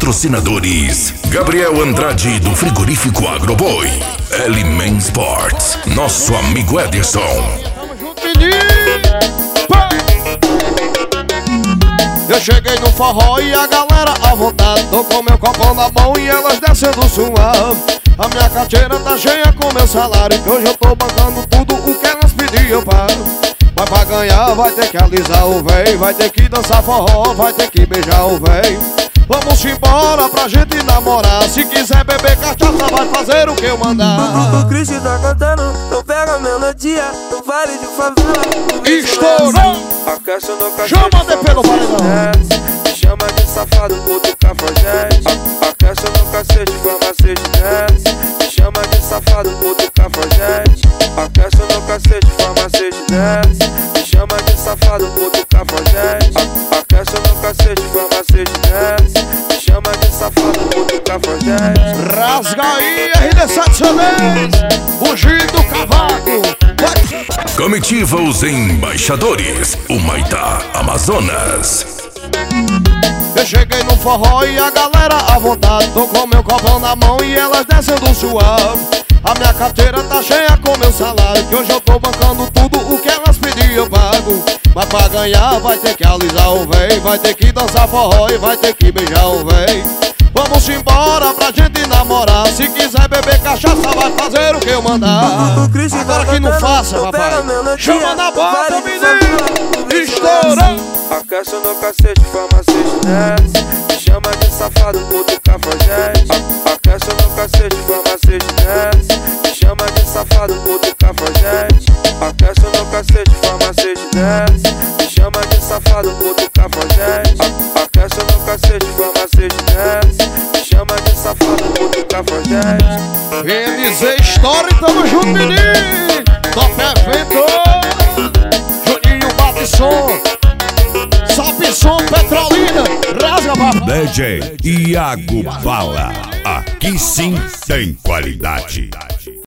Patrocinadores: Gabriel Andrade do Frigorífico Agroboi, L-Man Sports, nosso amigo Ederson. Tamo junto, menino. Eu cheguei no forró e a galera à vontade. Tô com meu copão na mão e elas descendo suave. A minha carteira tá cheia com meu salário, que hoje eu tô bancando tudo o que elas pediam, pá. Mas pra ganhar vai ter que alisar o véi, vai ter que dançar forró, vai ter que beijar o véi. Vamos embora pra gente namorar. Se quiser beber cachaça vai fazer o que eu mandar. O Cristo tá cantando, não pega a melodia, não vale de favela. Estourou! Chama de pelo paredão. Me chama de safado, puto cafajeste. Aquece no cacete, farmacete desce. Me chama de safado, puto cafajeste. Aquece no cacete, farmacete desce. Me chama de safado, puto cafajeste. Aquece no cacete, farmacete desce. Me chama de safado, puto cafajeste. Rasga aí, RD7 fugindo do cavaco. Comitiva Os Embaixadores, Humaitá, Amazonas. Eu cheguei no forró e a galera à vontade. Tô com meu copão na mão e elas descendo suave. A minha carteira tá cheia com meu salário, que hoje eu tô bancando tudo o que elas pediam, eu pago. Mas pra ganhar vai ter que alisar o véi, vai ter que dançar forró e vai ter que beijar o véi. Vamos embora pra gente namorar. Se quiser beber cachaça vai fazer o que eu mandar. Agora que não faça, papai. Chama na bota, menino. Estourou. Aquece no cacete, farmacete desce. Me chama de safado, puto cafajeste. Aquece no cacete, farmacete desce. Me chama de safado, puto cafajeste. Aquece no cacete, farmacete desce. Me chama de safado, puto cafajeste. Aquece no cacete, farmacete desce. Me chama de safado, puto cafajeste. Vem dizer história e tamo junto, menino. Top evento. Juninho bate som. Sobe som, Petrolina. Rasga, papai. DJ Iago Bala. Aqui sim tem qualidade.